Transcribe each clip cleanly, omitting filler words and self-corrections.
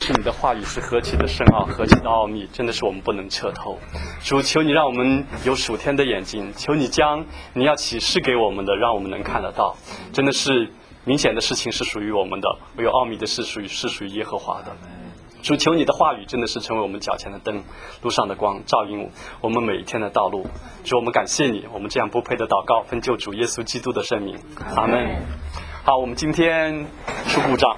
是你的话语是何其的深奥，何其的奥秘，真的是我们不能彻透。主，求你让我们有属天的眼睛，求你将你要启示给我们的，让我们能看得到。真的是明显的事情是属于我们的，唯有奥秘的是属于耶和华的。主，求你的话语真的是成为我们脚前的灯，路上的光，照引我们每一天的道路。主，我们感谢你，我们这样不配的祷告，奉救主耶稣基督的圣名，阿们。好，我们今天出故障。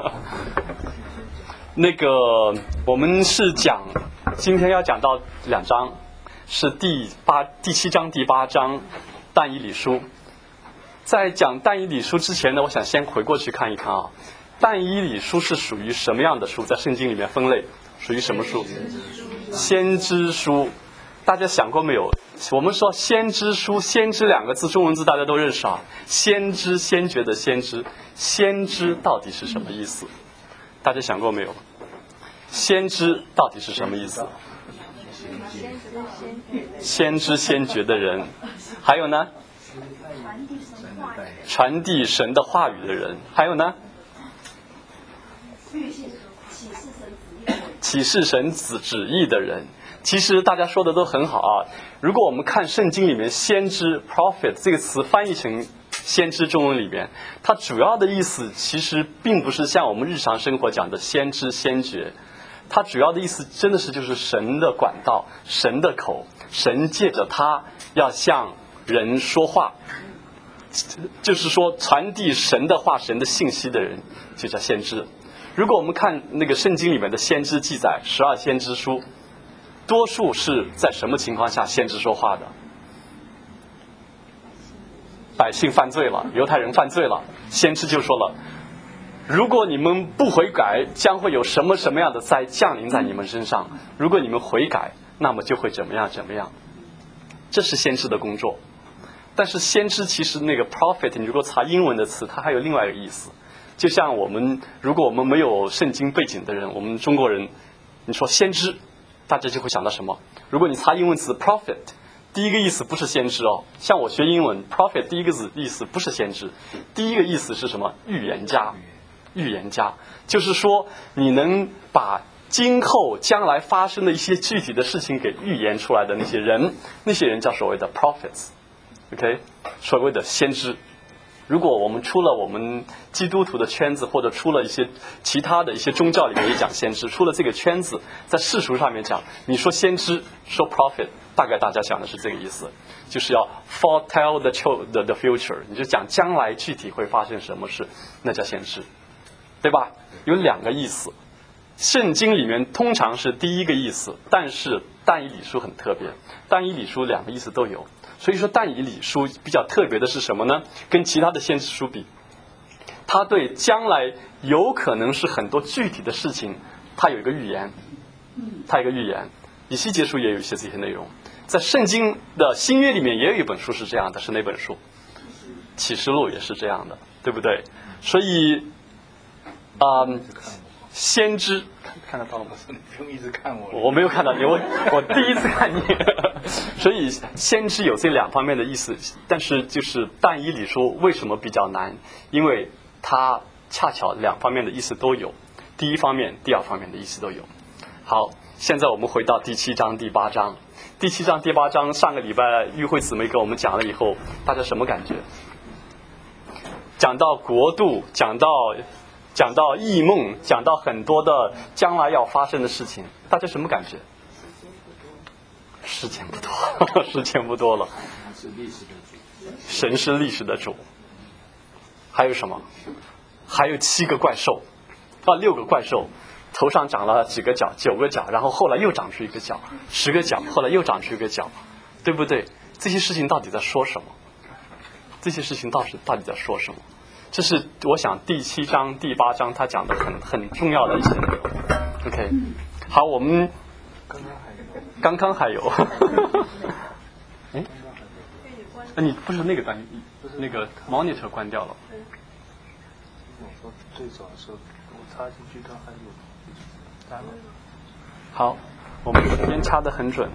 我们是今天要讲到2章，是第7章、第8章，但以理书。在讲但以理书之前呢，我想先回过去看一看啊，但以理书是属于什么样的书？在圣经里面分类属于什么书？先知书。大家想过没有？我们说先知书，先知2个字中文字大家都认识啊，先知先觉的先知，先知到底是什么意思？大家想过没有？先知到底是什么意思？先知先觉的人。还有呢？传递神的话语的人。还有呢？启示神旨意的人。其实大家说的都很好啊。如果我们看圣经里面先知 prophet 这个词翻译成先知中文里面，它主要的意思其实并不是像我们日常生活讲的先知先觉，它主要的意思真的是就是神的管道，神的口，神借着他要向人说话，就是说传递神的话，神的信息的人就叫先知。如果我们看那个圣经里面的先知记载，12先知书，多数是在什么情况下先知说话的？百姓犯罪了，犹太人犯罪了，先知就说了，如果你们不悔改，将会有什么样的灾降临在你们身上，如果你们悔改，那么就会怎么样。这是先知的工作。但是先知其实那个 prophet 你如果查英文的词，它还有另外一个意思。就像如果我们没有圣经背景的人，我们中国人你说先知，大家就会想到什么？如果你查英文词 prophet， 第一个意思不是先知哦。像我学英文 prophet 第一个意思不是先知，第一个意思是什么？预言家。就是说你能把今后将来发生的一些具体的事情给预言出来的那些人叫所谓的 prophets， OK， 所谓的先知。如果我们出了我们基督徒的圈子，或者出了一些其他的一些宗教里面也讲先知，出了这个圈子，在世俗上面讲，你说先知，说 prophet， 大概大家想的是这个意思，就是要 foretell the future， 你就讲将来具体会发生什么事，那叫先知，对吧？有2个意思，圣经里面通常是第一个意思，但是但以理书很特别，但以理书2个意思都有。所以说但以理书比较特别的是什么呢？跟其他的先知书比，它对将来有可能是很多具体的事情，它有一个预言。以西结书也有一些这些内容，在圣经的新约里面也有一本书是这样的，是哪本书？启示录也是这样的，对不对？所以先知看得到吗？ 你不用一直看我。 我没有看到你，我第一次看你。所以先知有这2方面的意思，但是就是但以理书为什么比较难？因为它恰巧2方面的意思都有，第一方面、第2方面的意思都有。好，现在我们回到第7章、第8章。第7章、第8章，上个礼拜玉慧姊妹给我们讲了以后，大家什么感觉？讲到国度，讲到异梦，讲到很多的将来要发生的事情，大家什么感觉？时间不多了。神是历史的主。还有什么？还有7个怪兽，6个怪兽，头上长了几个角，9个角，然后后来又长出一个角，10个角，后来又长出一个角，对不对？这些事情到底在说什么？这是我想第7章、第8章他讲的很重要的一些内容。OK， 好，我们刚刚还有，哎，你不是那个那个 monitor 关掉了？ 我说最早的时候我插进去，刚还有单了。 好，我们时间掐得很准。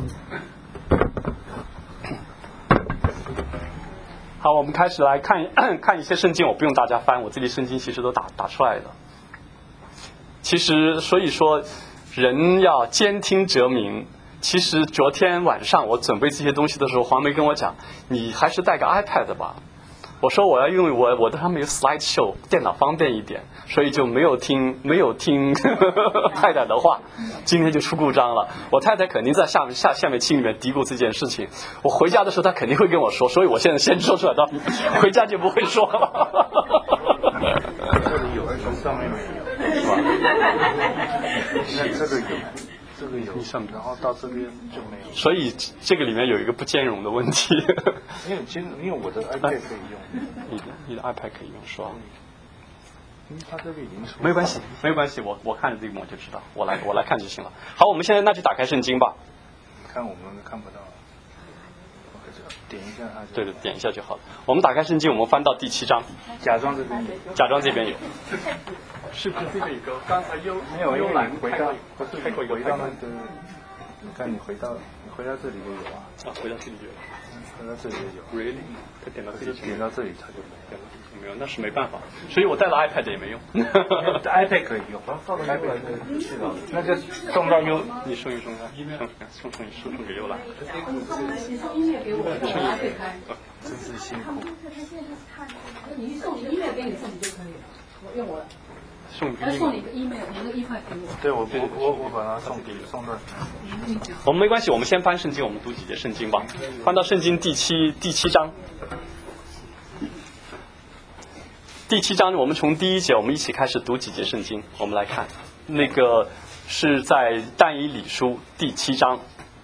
好，我们开始来看一些圣经，我不用大家翻，我这里圣经其实都打出来的。其其实所以说人要兼听则明。其实昨天晚上我准备这些东西的时候，黄梅跟我讲，你还是带个 iPad 吧。我说我要用我的他们有 slide show， 电脑方便一点，所以就没有听太太的话，今天就出故障了。我太太肯定在下面心里面嘀咕这件事情，我回家的时候她肯定会跟我说，所以我现在先说出来，到回家就不会说了。 这里有，上面没有，是吧？那这个有。这个有，然后到这边就没有。 所以这个里面有一个不兼容的问题。 因为我的 iPad 可以用。 你的 iPad 可以用是吧？ 因为它这个已经出。 没关系，我看着这个我就知道，我来看就行了。好，我们现在那就打开圣经吧。 看我们看不到，点一下它就。 对，点一下就好了。我们打开圣经，我们翻到第7章。 假装这边有。 假装这边有。是不是这个一个？刚才没有，因为你回到那个，你看你回到这里就有啊。 回到这里就有。 回到这里就有。 Really？ 他点到这里它就没有。 没有，那是没办法。所以我带了 iPad 也没用。 iPad 可以用。那就送到优， 你送他，送给优兰。 你送音乐给我，我来对开。 真是辛苦。 你送音乐给你自己就可以了，我用我的。 送你一个 email，你那个1块给我。 对，我把它送到。 我们没关系，我们先翻圣经，我们读几节圣经吧。翻到圣经第七章。第7章，我们从第1节，我们一起开始读几节圣经。我们来看，那个是在但以理书第7章。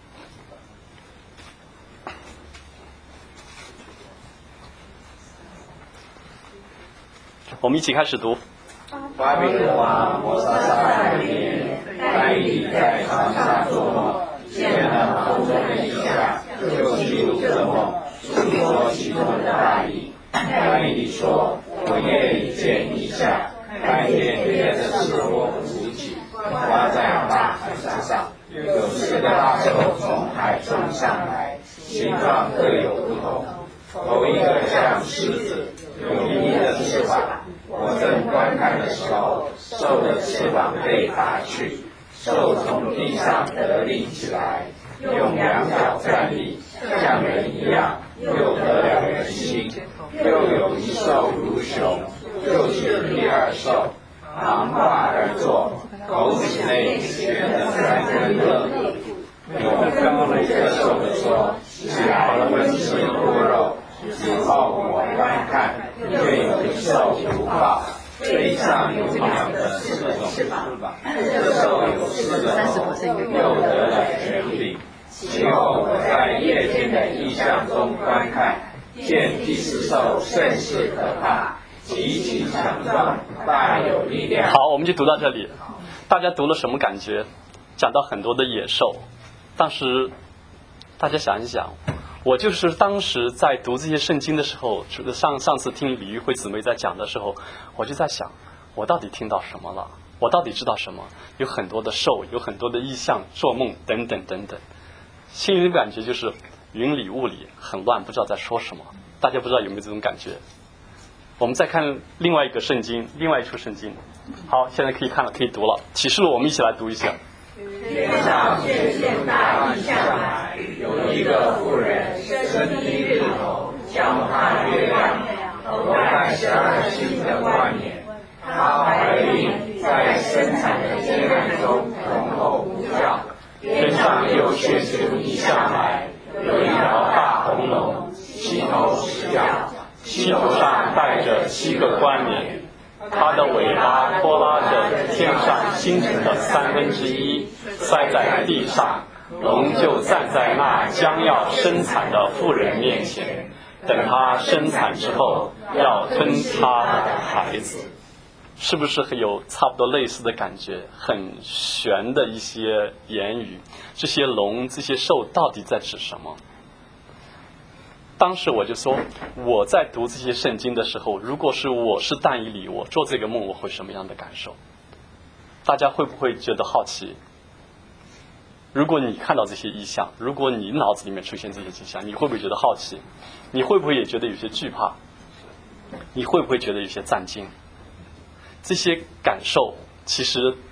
我们一起开始读。 巴比伦王摩萨在里面，但以理在床上做梦，见了梦中的异象，就记录这梦，述说其中的大意。但以理说：我夜里见异象，看见别的赤火浮起，刮在大海上，有4个大兽从海中上来，形状各有不同。头一个像狮子，有1的翅膀。我正观看的时候，兽的翅膀被拔去，兽从地上得立起来，用2脚站立，像人一样，又得了人心。又有一兽如熊，就是第2兽，昂挂而坐，口齿内悬着3根肋骨。有跟5个兽的说：起来，温吃多肉。之后我观看，就有一兽如豹，背上有2的4种翅膀，这兽有4个头，又得了权柄。其后我在夜间的异象中观看，见第4兽甚是可怕，极其强壮，大有力量。 好，我们就读到这里。大家读了什么感觉？讲到很多的野兽，当时大家想一想。我就是当时在读这些圣经的时候，上次听李玉慧姊妹在讲的时候，我就在想，我到底听到什么了？我到底知道什么？有很多的兽，有很多的意象、做梦等等等等，心里的感觉就是云里雾里，很乱，不知道在说什么。大家不知道有没有这种感觉？我们再看另外一个圣经，另外一处圣经。好，现在可以看了，可以读了。启示录我们一起来读一下。 天上显现大异象来，有一个妇人身披日头，脚踏月亮，头戴12星的冠冕。她怀了孕，在生产的艰难中痛后呼叫。天上又现出异象来，有一条大红龙，7头10脚，7头上戴着7个冠冕。它的尾巴拖拉着天上星辰的1/3，塞在地上。龙就站在那将要生产的妇人面前，等她生产之后，要吞她的孩子。是不是有差不多类似的感觉？很玄的一些言语。这些龙、这些兽到底在指什么？当时我就说，我在读这些圣经的时候，如果是我是但以理，我做这个梦，我会什么样的感受？大家会不会觉得好奇？如果你看到这些意象，如果你脑子里面出现这些迹象，你会不会觉得好奇？你会不会也觉得有些惧怕？你会不会觉得有些战惊？这些感受其实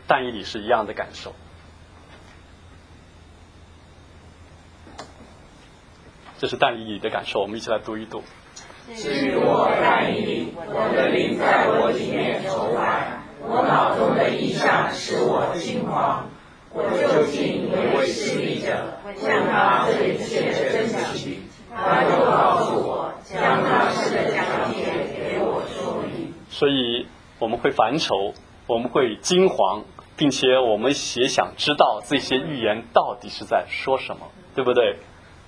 但以理是一样的感受。这是但以理的感受，我们一起来读一读。 至于我但以理，我的灵在我里面愁烦，我脑中的意象使我惊慌。我就近有位侍立者，向他这一切的真实，他就告诉我，将那事的讲解给我说明。 所以我们会烦愁，我们会惊惶，并且我们也想知道这些预言到底是在说什么，对不对？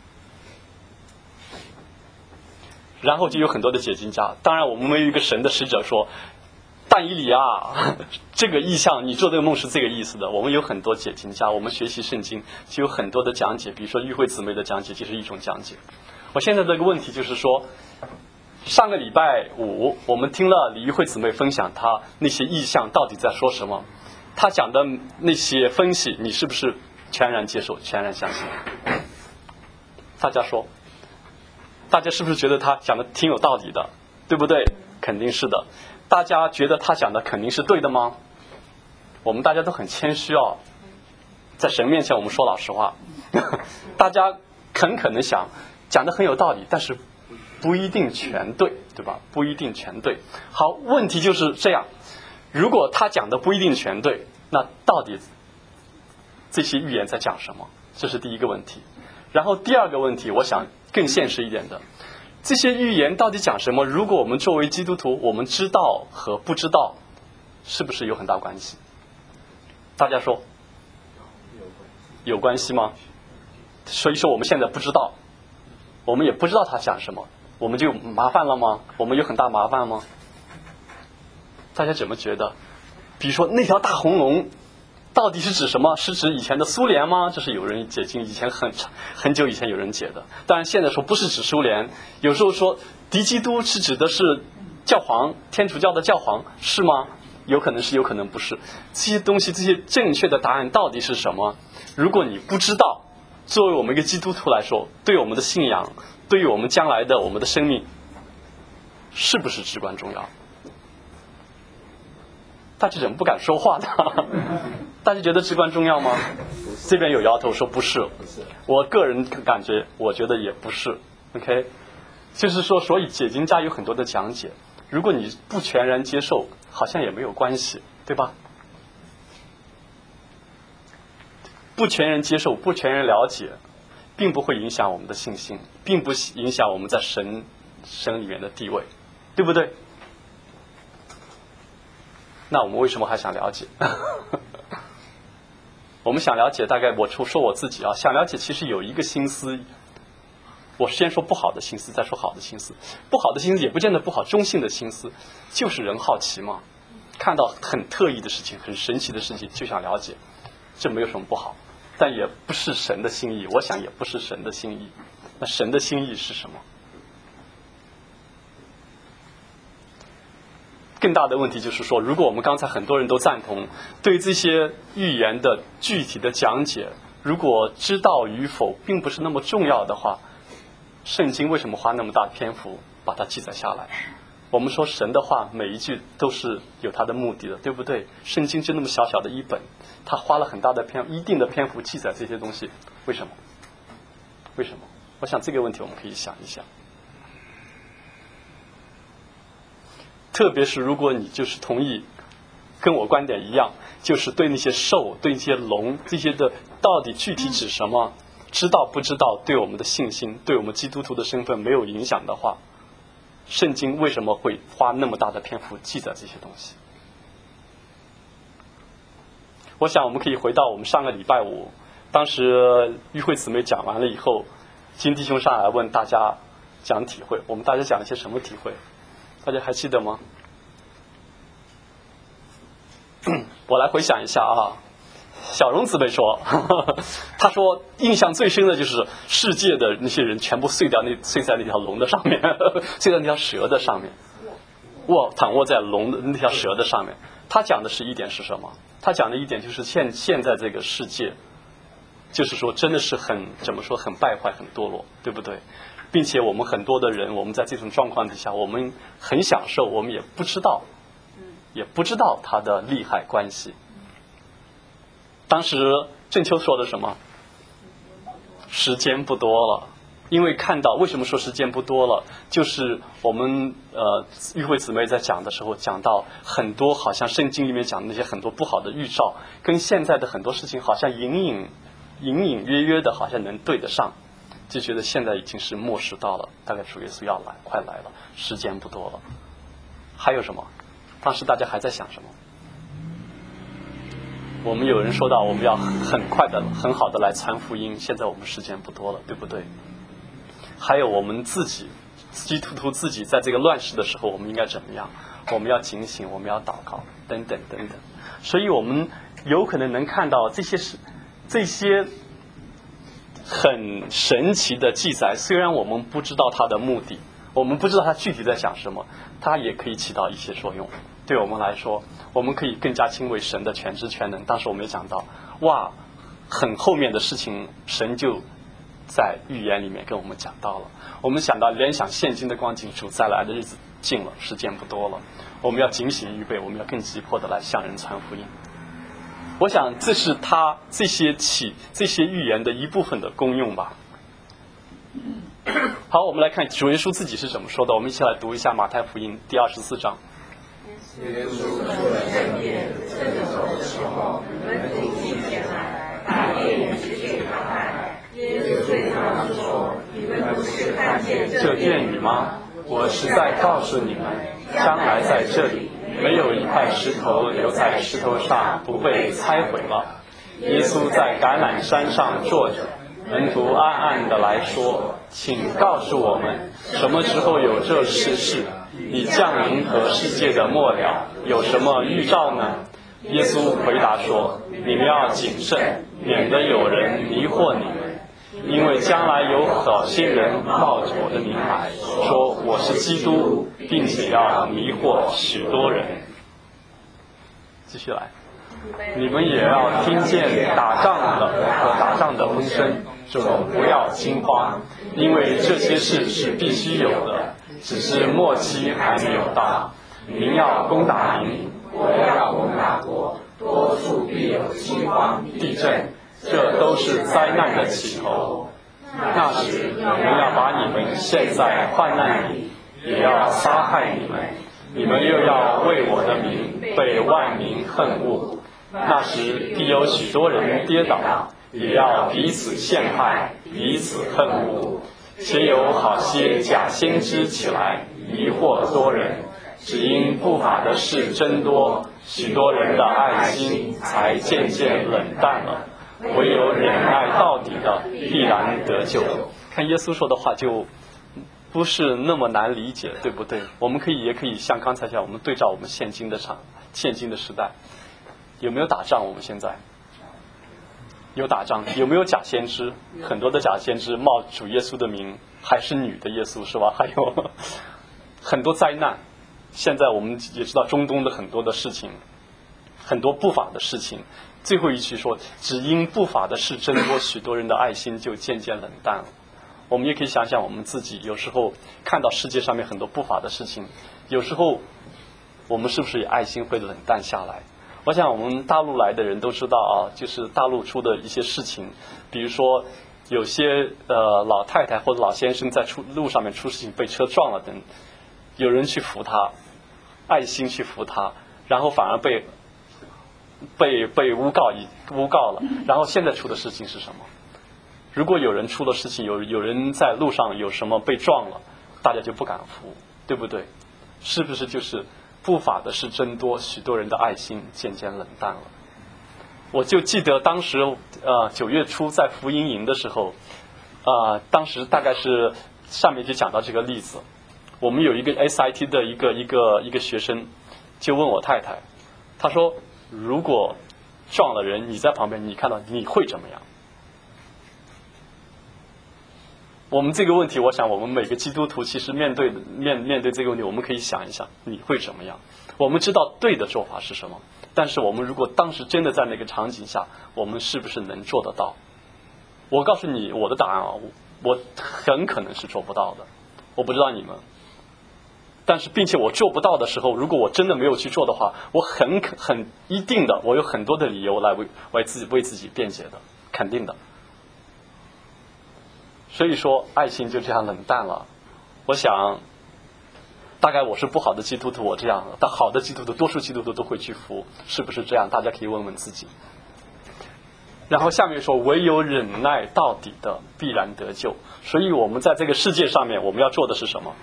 然后就有很多的解经家，当然我们没有一个神的使者说，但以理啊，这个意象你做这个梦是这个意思的。我们有很多解经家，我们学习圣经就有很多的讲解，比如说与会姊妹的讲解就是一种讲解。我现在这个问题就是说，上个礼拜五我们听了李玉慧姊妹分享她那些意象到底在说什么，她讲的那些分析你是不是全然接受全然相信？大家说，大家是不是觉得他讲的挺有道理的，对不对？肯定是的。大家觉得他讲的肯定是对的吗？我们大家都很谦虚哦，在神面前我们说老实话。大家很可能想讲的很有道理，但是不一定全对，对吧？不一定全对。好，问题就是这样，如果他讲的不一定全对，那到底这些预言在讲什么？这是第一个问题。然后第二个问题，我想更现实一点的，这些预言到底讲什么？如果我们作为基督徒，我们知道和不知道是不是有很大关系？大家说有关系吗？所以说我们现在不知道，我们也不知道他讲什么，我们就麻烦了吗？我们有很大麻烦吗？大家怎么觉得？比如说那条大红龙到底是指什么？是指以前的苏联吗？这是有人解经，以前很久以前有人解的。当然现在说不是指苏联，有时候说敌基督是指的是教皇，天主教的教皇，是吗？有可能是，有可能不是。这些东西，这些正确的答案到底是什么？如果你不知道，作为我们一个基督徒来说，对我们的信仰，对于我们将来的我们的生命，是不是至关重要？大家怎么不敢说话呢？大家觉得至关重要吗？这边有摇头说不是，我个人感觉，我觉得也不是。OK， 就是说，所以解经家有很多的讲解，如果你不全然接受，好像也没有关系，对吧？不全然接受，不全然了解，并不会影响我们的信心，并不影响我们在神里面的地位，对不对？那我们为什么还想了解？我们想了解，大概我说我自己啊，想了解其实有一个心思，我先说不好的心思，再说好的心思。不好的心思也不见得不好，中性的心思就是人好奇嘛，看到很特异的事情，很神奇的事情就想了解，这没有什么不好，但也不是神的心意，我想也不是神的心意。那神的心意是什么？更大的问题就是说，如果我们刚才很多人都赞同对这些预言的具体的讲解，如果知道与否并不是那么重要的话，圣经为什么花那么大篇幅把它记载下来？我们说神的话每一句都是有它的目的的，对不对？圣经就那么小小的一本，他花了很大的一定的篇幅记载这些东西，为什么？为什么？我想这个问题我们可以想一想。特别是如果你就是同意跟我观点一样，就是对那些兽，对那些龙，这些的到底具体指什么，知道不知道对我们的信心，对我们基督徒的身份没有影响的话，圣经为什么会花那么大的篇幅记载这些东西？我想我们可以回到我们上个礼拜五，当时与会姊妹讲完了以后，金弟兄上来问大家讲体会，我们大家讲了些什么体会？大家还记得吗？我来回想一下啊。小荣姊妹说，她说印象最深的就是世界的那些人全部睡在那条龙的上面，睡在那条蛇的上面，躺卧在龙的那条蛇的上面。她讲的是一点是什么？她讲的一点就是现在这个世界，就是说真的是怎么说很败坏很堕落，对不对？并且我们很多的人，我们在这种状况底下，我们很享受，我们也不知道它的利害关系。 当时郑秋说的什么？时间不多了。因为看到为什么说时间不多了，就是我们与会姊妹在讲的时候讲到很多好像圣经里面讲的那些很多不好的预兆，跟现在的很多事情好像隐隐约约的好像能对得上，就觉得现在已经是末世到了，大概主耶稣要来，快来了，时间不多了。还有什么？当时大家还在想什么？我们有人说到我们要很快的很好的来传福音，现在我们时间不多了，对不对？还有我们自己基督徒自己在这个乱世的时候我们应该怎么样？我们要警醒，我们要祷告，等等等等。所以我们有可能能看到这些很神奇的记载，虽然我们不知道它的目的，我们不知道它具体在讲什么，它也可以起到一些作用。对我们来说，我们可以更加敬畏神的全知全能。当时我们也讲到，哇，很后面的事情神就在预言里面跟我们讲到了。我们想到联想现今的光景，主再来的日子近了，时间不多了，我们要警醒预备，我们要更急迫的来向人传福音。我想这是他这些预言的一部分的功用吧。好，我们来看主耶稣自己是怎么说的，我们一起来读一下马太福音第24章。 耶稣出了圣殿，正走的时候，门徒进前来，把殿指给他看。耶稣对他们说：“你们不是看见这殿宇吗？我实在告诉你们，将来在这里，没有一块石头留在石头上不被拆毁了。”耶稣在橄榄山上坐着，门徒暗暗地来说：“请告诉我们，什么时候有这事？你降临和世界的末了，有什么预兆呢？”耶稣回答说：“你们要谨慎，免得有人迷惑你们。因为将来有好些人冒着我的名来，说我是基督，并且要迷惑许多人。” 继续来，你们也要听见打仗的风声，总不要惊慌，因为这些事是必须有的，只是末期还没有到。民要攻打民，国要攻打国，多处必有饥荒、地震，这都是灾难的起头。那时你们要把你们陷在患难里，也要杀害你们，你们又要为我的名被万民恨恶。那时必有许多人跌倒，也要彼此陷害，彼此恨恶。且有好些假先知起来，迷惑多人。只因不法的事增多，许多人的爱心才渐渐冷淡了。唯有忍耐到底的，必然得救。看耶稣说的话就不是那么难理解，对不对？我们也可以像刚才讲，我们对照我们现今的时代，有没有打仗？我们现在有打仗，有没有假先知？很多的假先知冒主耶稣的名，还是女的耶稣是吧？还有很多灾难。现在我们也知道中东的很多的事情，很多不法的事情。最后一句说，只因不法的事增多，许多人的爱心就渐渐冷淡了。我们也可以想想我们自己，有时候看到世界上面很多不法的事情，有时候我们是不是也爱心会冷淡下来？我想我们大陆来的人都知道啊，就是大陆出的一些事情，比如说有些老太太或者老先生在路上面出事情被车撞了等，有人去扶他，爱心去扶他，然后反而被诬告了。然后现在出的事情是什么？如果有人出了事情，有人在路上有什么被撞了，大家就不敢扶，对不对？是不是就是不法的事增多，许多人的爱心渐渐冷淡了？我就记得当时9月初在福音营的时候，当时大概是上面就讲到这个例子。我们有一个 SIT 的一个学生就问我太太，他说如果撞了人，你在旁边，你看到你会怎么样？我们这个问题，我想我们每个基督徒其实面对这个问题，我们可以想一想你会怎么样。我们知道对的做法是什么，但是我们如果当时真的在那个场景下，我们是不是能做得到？我告诉你我的答案啊，我很可能是做不到的，我不知道你们。 但是并且我做不到的时候，如果我真的没有去做的话，我很一定的，我有很多的理由来为自己辩解的，肯定的。所以说爱心就这样冷淡了。我想大概我是不好的基督徒，我这样，但好的基督徒，多数基督徒都会去服，是不是这样？大家可以问问自己。然后下面说，唯有忍耐到底的必然得救。所以我们在这个世界上面，我们要做的是什么？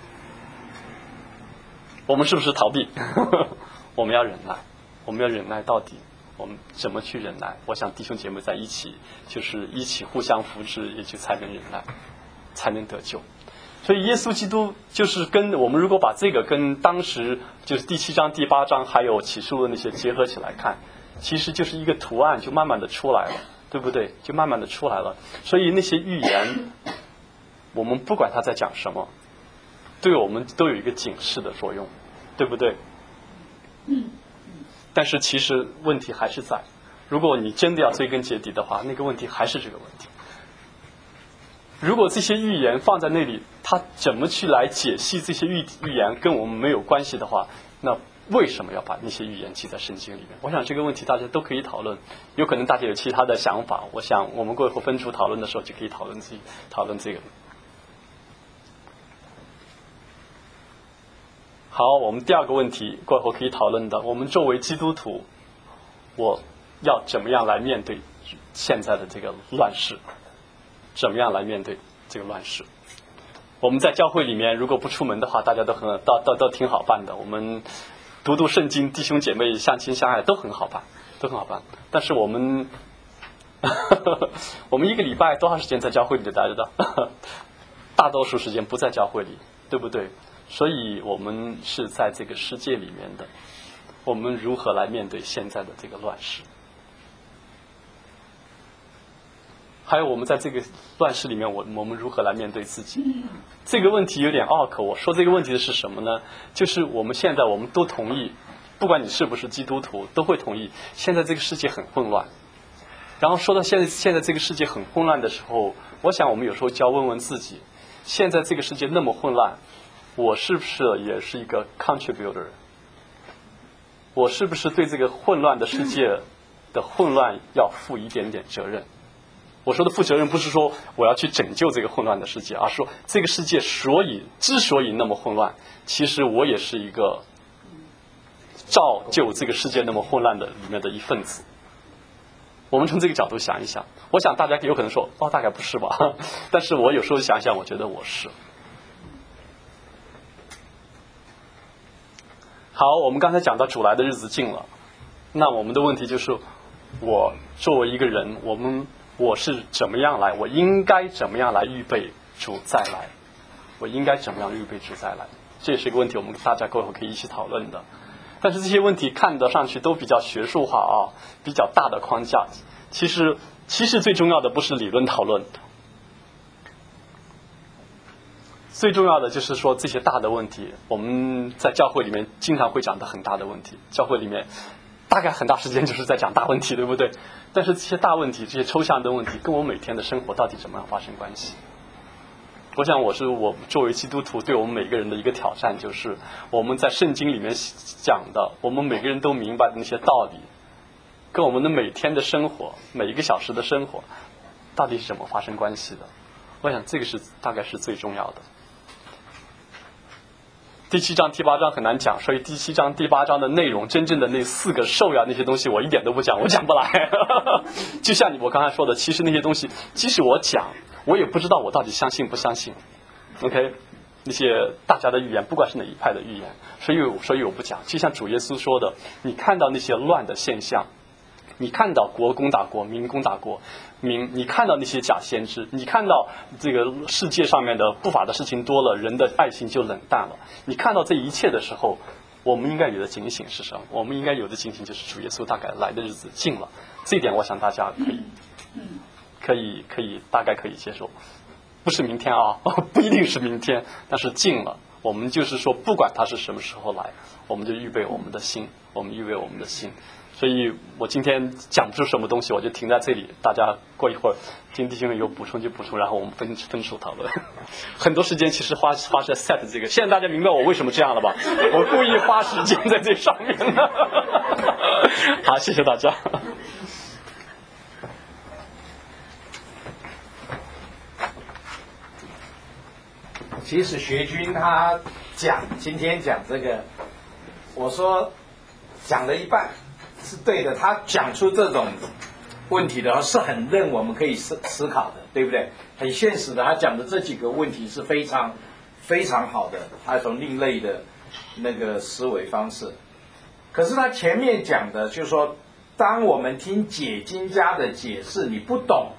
我们是不是逃避？我们要忍耐，我们要忍耐到底。我们怎么去忍耐？我想弟兄姐妹在一起，就是一起互相扶持，也就才能忍耐，才能得救。所以耶稣基督就是跟我们如果把这个跟当时就是第7章、第8章还有启示录的那些结合起来看，其实就是一个图案，就慢慢的出来了，对不对？就慢慢的出来了。所以那些预言，我们不管他在讲什么，对我们都有一个警示的作用，对不对？但是其实问题还是在，如果你真的要追根结底的话，那个问题还是这个问题。如果这些预言放在那里，他怎么去来解析这些预言跟我们没有关系的话，那为什么要把那些预言记在圣经里面？我想这个问题大家都可以讨论，有可能大家有其他的想法，我想我们过后分组讨论的时候就可以讨论这个。好，我们第二个问题过后可以讨论的，我们作为基督徒，我要怎么样来面对现在的这个乱世？怎么样来面对这个乱世？我们在教会里面如果不出门的话，大家都挺好办的，我们读圣经，弟兄姐妹相亲相爱都很好办，都很好办。但是我们我们一个礼拜多长时间在教会里待着的？大多数时间不在教会里，对不对？所以我们是在这个世界里面的，我们如何来面对现在的这个乱世？还有我们在这个乱世里面，我们如何来面对自己？这个问题有点拗口。我说这个问题的是什么呢？就是我们现在我们都同意，不管你是不是基督徒，都会同意现在这个世界很混乱。然后说到现在这个世界很混乱的时候，我想我们有时候就要问问自己，现在这个世界那么混乱，我是不是也是一个 contributor？ 我是不是对这个混乱的世界的混乱要负一点点责任？我说的负责任不是说我要去拯救这个混乱的世界，而是说这个世界之所以那么混乱，其实我也是一个造就这个世界那么混乱的里面的一份子。我们从这个角度想一想，我想大家有可能说大概不是吧，但是我有时候想想，我觉得我是。好，我们刚才讲到主来的日子近了，那我们的问题就是我作为一个人，我是怎么样来，我应该怎么样来预备主再来，我应该怎么样预备主再来，这也是一个问题，我们大家过后可以一起讨论的。但是这些问题看得上去都比较学术化比较大的框架，其实最重要的不是理论讨论，最重要的就是说这些大的问题，我们在教会里面经常会讲的很大的问题，教会里面大概很大时间就是在讲大问题，对不对？但是这些大问题，这些抽象的问题，跟我每天的生活到底怎么样发生关系？我想我作为基督徒，对我们每个人的一个挑战，就是我们在圣经里面讲的，我们每个人都明白的那些道理，跟我们的每天的生活，每一个小时的生活，到底是怎么发生关系的？我想这个大概是最重要的。第7章、第8章很难讲，所以第7章、第8章的内容，真正的那4个兽呀那些东西，我一点都不讲，我讲不来。就像我刚才说的，其实那些东西，即使我讲，我也不知道我到底相信不相信。OK， 那些大家的预言，不管是哪一派的预言，所以我不讲。就像主耶稣说的，你看到那些乱的现象，你看到国攻打国，民攻打国，你看到那些假先知，你看到这个世界上面的不法的事情多了，人的爱心就冷淡了。你看到这一切的时候，我们应该有的警醒是什么？我们应该有的警醒就是主耶稣大概来的日子近了。这一点我想大家可以大概可以接受，不是明天不一定是明天，但是近了。我们就是说，不管他是什么时候来，我们就预备我们的心， 所以我今天讲不出什么东西，我就停在这里，大家过一会儿金弟兄有补充就补充，然后我们分手讨论。很多时间其实花在 set 这个，现在大家明白我为什么这样了吧？我故意花时间在这上面的。好，谢谢大家。 其实学军他今天讲这个，我说讲了一半是对的，他讲出这种问题的话是很让我们可以思考的，对不对？很现实的，他讲的这几个问题是非常非常好的，他从另类的那个思维方式。可是他前面讲的就是说，当我们听解经家的解释，你不懂，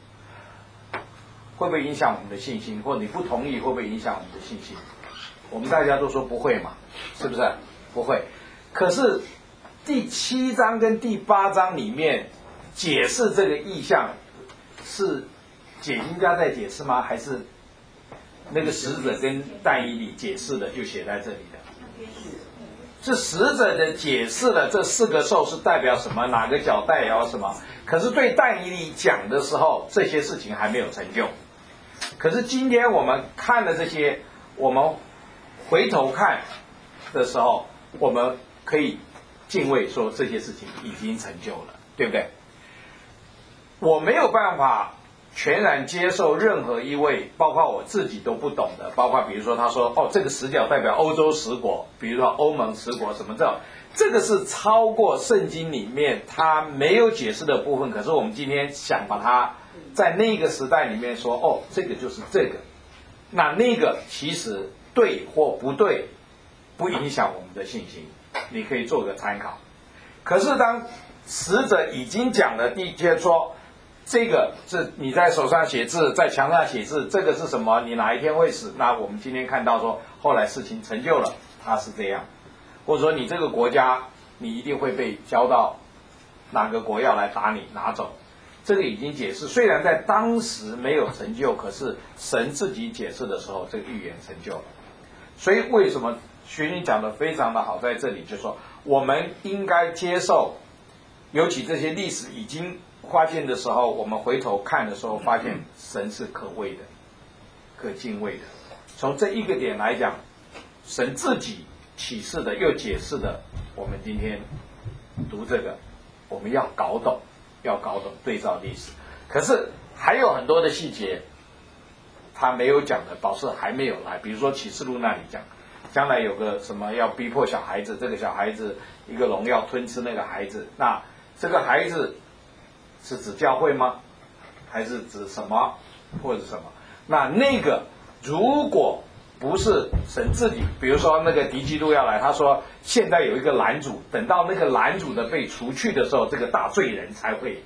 会不会影响我们的信心？或者你不同意，会不会影响我们的信心？我们大家都说不会嘛，是不是？不会。可是第7章跟第8章里面解释这个意象，是解经家在解释吗？还是那个使者跟但以理解释的就写在这里的？是使者的解释了这4个兽是代表什么，哪个角代表什么。可是对但以理讲的时候，这些事情还没有成就。可是今天我们看了这些，我们回头看的时候，我们可以敬畏说这些事情已经成就了，对不对？我没有办法全然接受任何一位，包括我自己都不懂的，包括比如说他说这个10角代表欧洲10国，比如说欧盟10国什么这个是超过圣经里面他没有解释的部分，可是我们今天想把它在那个时代里面说这个就是这个，那个其实对或不对不影响我们的信心，你可以做个参考。可是当使者已经讲了第一节说这个是你在手上写字，在墙上写字，这个是什么？你哪一天会死？那我们今天看到说后来事情成就了，它是这样。或者说你这个国家你一定会被交到哪个国要来打你拿走，这个已经解释，虽然在当时没有成就，可是神自己解释的时候这个预言成就了。所以为什么学经讲的非常的好，在这里就是说我们应该接受，尤其这些历史已经发现的时候，我们回头看的时候发现神是可畏的，可敬畏的。从这一个点来讲，神自己启示的又解释的，我们今天读这个我们要搞懂对照历史。可是还有很多的细节他没有讲的，保罗还没有来。比如说启示录那里讲将来有个什么要逼迫小孩子，这个小孩子一个龙要吞吃那个孩子，那这个孩子是指教会吗？还是指什么或者什么？那个如果不是神自己，比如说那个敌基督要来，他说现在有一个拦阻，等到那个拦阻的被除去的时候，这个大罪人才会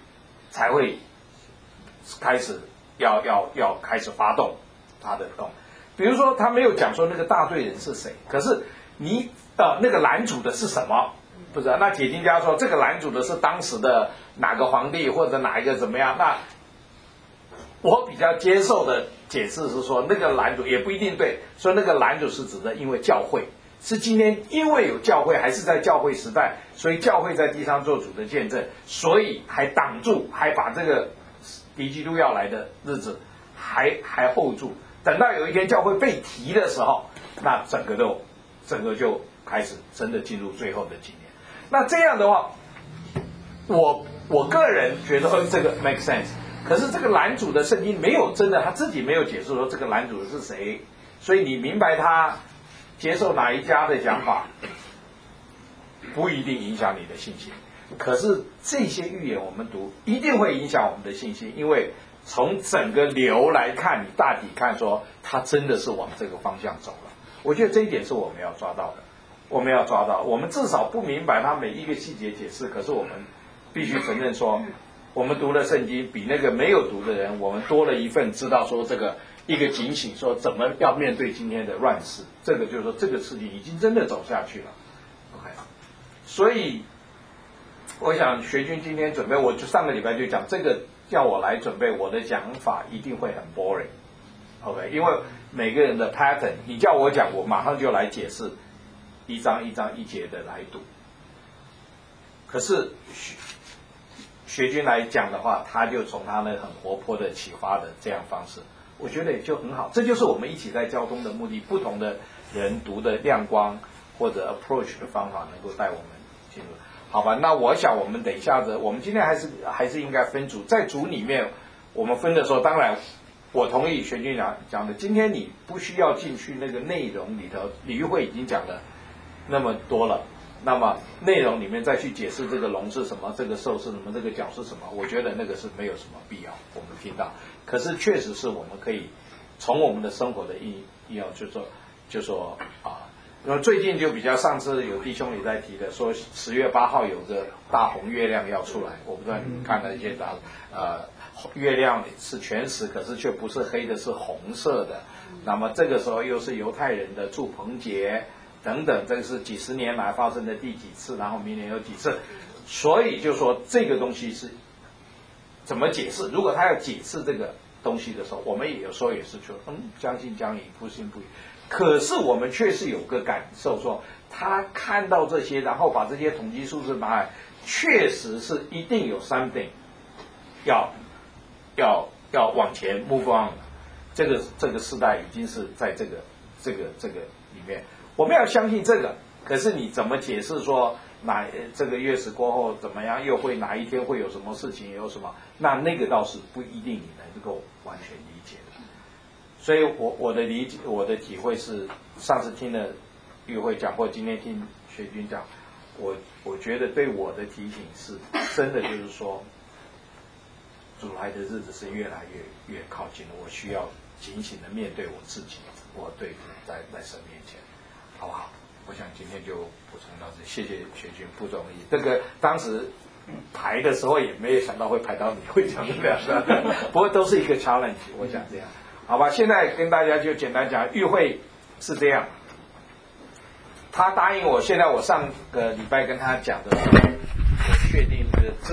开始要开始发动他的动。比如说他没有讲说那个大罪人是谁，可是那个拦阻的是什么？不知道。那解经家说这个拦阻的是当时的哪个皇帝或者哪一个怎么样？那我比较接受的解释是说，那个拦阻也不一定对，说那个拦阻是指的因为教会是今天因为有教会，还是在教会时代，所以教会在地上做主的见证，所以还挡住，还把这个敌基督要来的日子还 hold 住。等到有一天教会被提的时候，那整个就开始真的进入最后的几年。那这样的话，我个人觉得这个 make sense。可是这个拦阻的圣经没有真的，他自己没有解释说这个拦阻的是谁，所以你明白他接受哪一家的讲法，不一定影响你的信心。可是这些预言我们读一定会影响我们的信心，因为从整个流来看，你大体看说他真的是往这个方向走了。我觉得这一点是我们要抓到的，我们至少不明白他每一个细节解释，可是我们必须承认说，我们读了圣经比那个没有读的人，我们多了一份知道说这个一个警醒，说怎么要面对今天的乱世。这个就是说这个事情已经真的走下去了。OK， 所以我想学军今天准备，我就上个礼拜就讲这个，叫我来准备，我的讲法一定会很 boring。OK， 因为每个人的 pattern， 你叫我讲，我马上就来解释一章一章一节的来读。 可是学军来讲的话，他就从他那很活泼的启发的这样方式，我觉得也就很好。这就是我们一起在交通的目的，不同的人读的亮光或者 approach 的方法，能够带我们进入。好吧，那我想我们等一下子，我们今天还是应该分组，在组里面我们分的时候，当然我同意玄君讲的，今天你不需要进去那个内容里头，李玉慧已经讲了那么多了，那么内容里面再去解释这个龙是什么，这个兽是什么，这个角是什么，我觉得那个是没有什么必要。我们听到，可是确实是我们可以从我们的生活的应用，就说啊。然后最近就比较，上次有弟兄也在提的，说10月8号有个大红月亮要出来，我不知道你们看了一些月亮是全食，可是却不是黑的，是红色的。那么这个时候又是犹太人的祝棚节等等，这个是几十年来发生的第几次，然后明年有几次，所以就说这个东西是怎么解释？如果他要解释这个东西的时候，我们有时候也是说，将信将疑，不信不疑。可是我们确实有个感受说，他看到这些，然后把这些统计数字拿来，确实是一定有 something 要往前 move on。这个时代已经是在这个里面，我们要相信这个。可是你怎么解释说这个月食过后怎么样，又会哪一天会有什么事情，有什么？那个倒是不一定你能够完全理解的。所以我的理解，我的体会是，上次听了玉慧讲，或今天听学军讲，我觉得对我的提醒是真的，就是说，主来的日子是越来越靠近了，我需要警醒的面对我自己，我对在神面前，好不好？我想今天就补充到这里，谢谢学军，不容易。这个当时排的时候也没有想到会排到你会讲这样的，不过都是一个 challenge， 我想这样。好吧，现在跟大家就简单讲，玉慧是这样，他答应我，现在我上个礼拜跟他讲的时候，